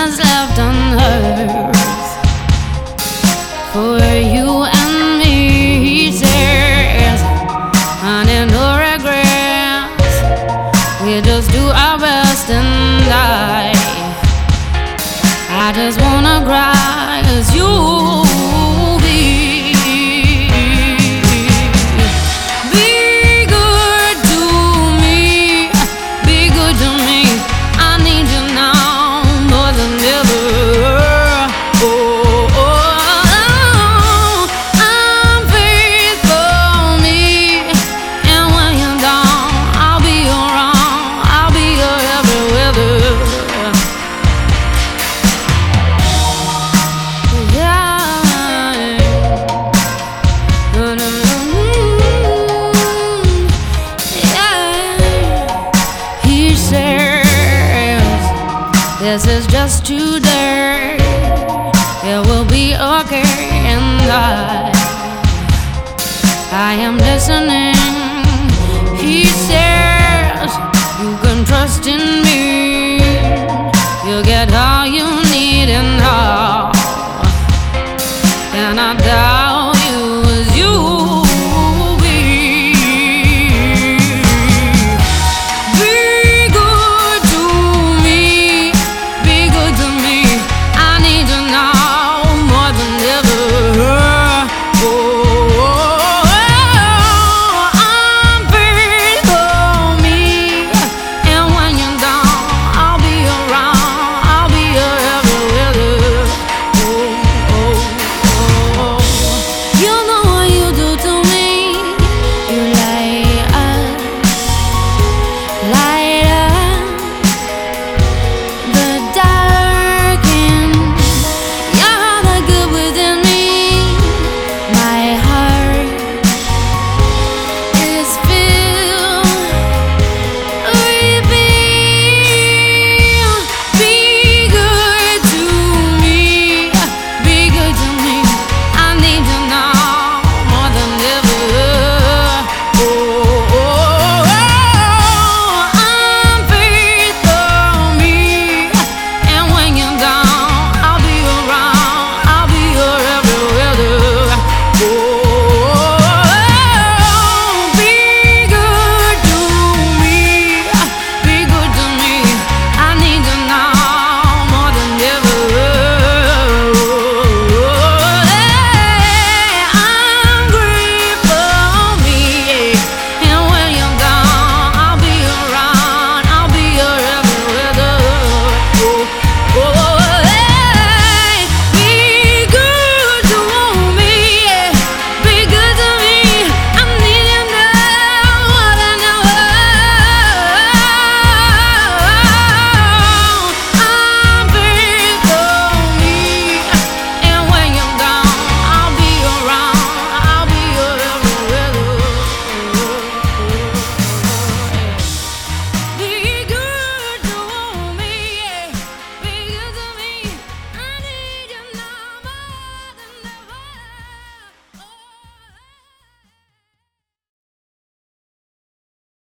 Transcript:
that's left on earth for you and me. He says, honey, no regrets. We just do our best and I just wanna cry as you be good to me, be good to me. I need you now more than ever. Oh, I'm faithful me, and when you're gone, I'll be around, I'll be your every weather. This is just today. It will be okay, and I am listening. He says you can trust in me.